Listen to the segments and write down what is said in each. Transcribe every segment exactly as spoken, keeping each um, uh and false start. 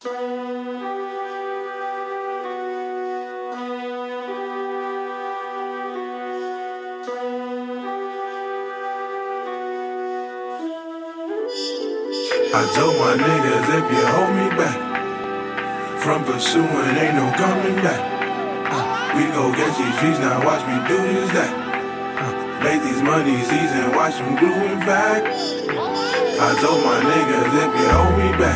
I told my niggas if you hold me back from pursuing, ain't no coming back. uh, We go get these streets, now watch me do this, that. uh, Make these monies easy and watch them growing back. I told my niggas if you hold me back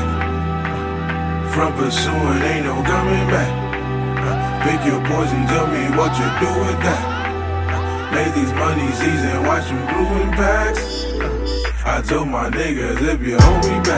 from pursuing, ain't no coming back. uh, Pick your poison, tell me what you do with that. uh, Make these monies easy and watch them growing back. I told my niggas if you hold me back.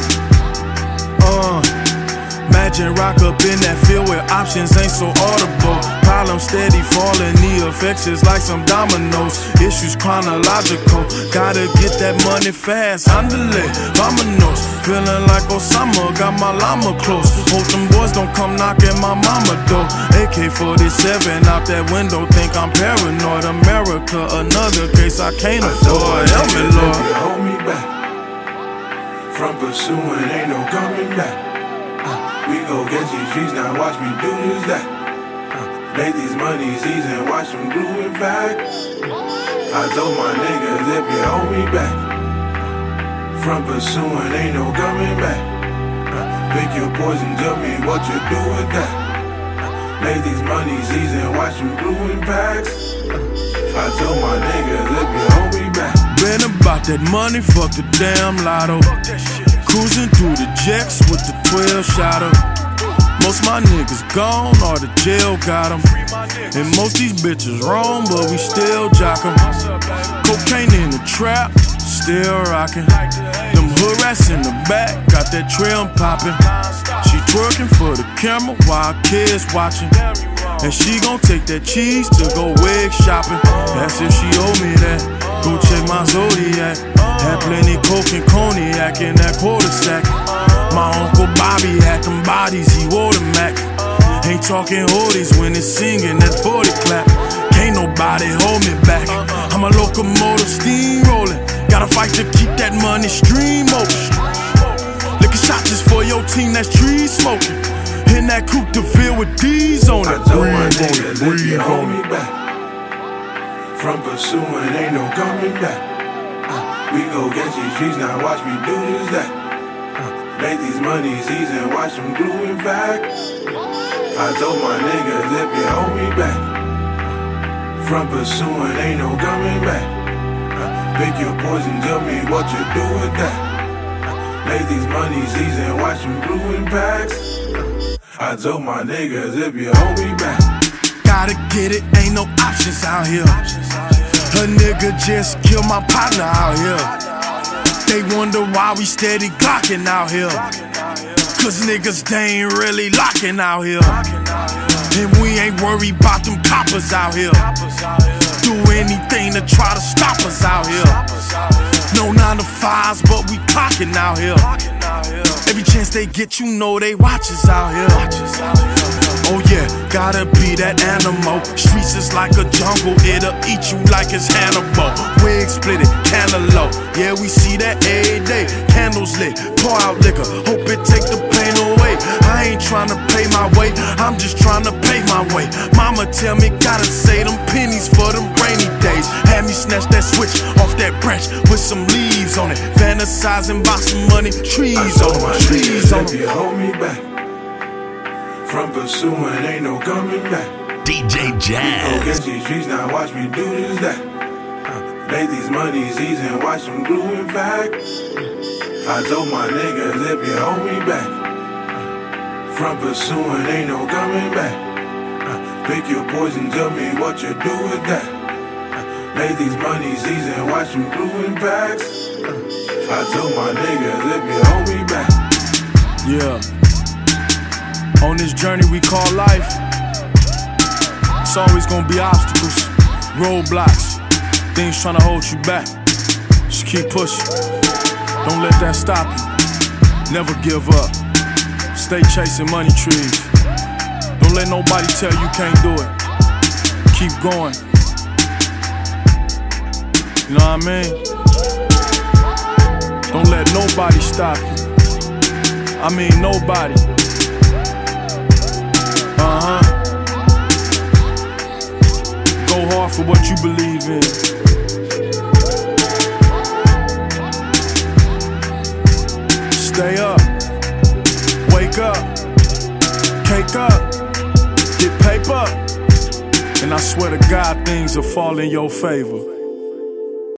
Uh, imagine rock up in that field where options ain't so audible. Problems steady falling, the effects is like some dominoes. Issues chronological, gotta get that money fast. Andale, vamonos, feeling like Osama, got my llama close. Hope them boys don't come knocking my mama door. A K forty-seven out that window, think I'm paranoid. America, another case I can't afford. Help me, Lord. If you hold me back from pursuing, ain't no coming back. uh, We go get these streets, now watch me do this, that. uh, Make these monies easy and watch them growing back. I told my niggas if you hold me back from pursuing, ain't no coming back. uh, Pick your poison, tell me what you do with that. uh, Make these monies easy and watch them growing back. I told my niggas if you hold me back. Been about that money, fuck the damn lotto. Cruising through the jacks with the twelve shotter. Most my niggas gone or the jail got them. And most these bitches wrong, but we still jock 'em. Cocaine in the trap, still rockin'. Them hood rats in the back, got that trim poppin'. She twerking for the camera while kids watching. And she gon' take that cheese to go wig shopping. That's if she owe me that. Go check my Zodiac. Had plenty coke and cognac in that quarter sack. My Uncle Bobby had them bodies, he wore the Mac. Ain't talking hoodies when it's singing that forty clap. Can't nobody hold me back. I'm a locomotive steamrolling. Gotta fight to keep that money stream open. Lick a shot just for your team that's tree smoking. In that coupe to fill with D's on it. I told my niggas if you hold me back from pursuing, ain't no coming back. uh, We go get these streets, now watch me do this, that. uh, Make these monies easy and watch them growing back. I told my niggas if you hold me back from pursuing, ain't no coming back. uh, Pick your poison, tell me what you do with that. uh, Make these monies easy and watch them growing back. I told my niggas if you hold me back. Gotta get it, ain't no options out here. A nigga just killed my partner out here. They wonder why we steady glocking out here. Cause niggas, they ain't really locking out here. And we ain't worried about them coppers out here. Do anything to try to stop us out here. No nine to fives, but we clocking out here. Every chance they get, you know they watch us out here. Oh yeah, gotta be that animal. Streets is like a jungle, it'll eat you like it's Hannibal. Wig split it, cantaloupe. Yeah, we see that every day. Candles lit, pour out liquor, hope it take the pain away. I ain't tryna pay my way, I'm just tryna pay my way. Mama tell me gotta save them pennies for them rainy days. Had me snatch that switch off that branch with some leaves on it. Fantasizing about some money, trees on them, trees on them. If you hold me back from pursuing, ain't no coming back. D J Jazz. Go get these streets, now watch me do this, that. uh, Make these monies easy and watch them growing back. I told my niggas if you hold me back from pursuing, ain't no coming back. uh, Pick your poison, tell me what you do with that. uh, Make these monies easy and watch them growing back. I told my niggas if you hold me back. Yeah. On this journey we call life, it's always gonna be obstacles, roadblocks, things trying to hold you back. Just keep pushing. Don't let that stop you. Never give up. Stay chasing money trees. Don't let nobody tell you can't do it. Keep going. You know what I mean? Don't let nobody stop you. I mean nobody. Uh-huh. Go hard for what you believe in. Stay up, wake up, cake up, get paper, and I swear to God things will fall in your favor.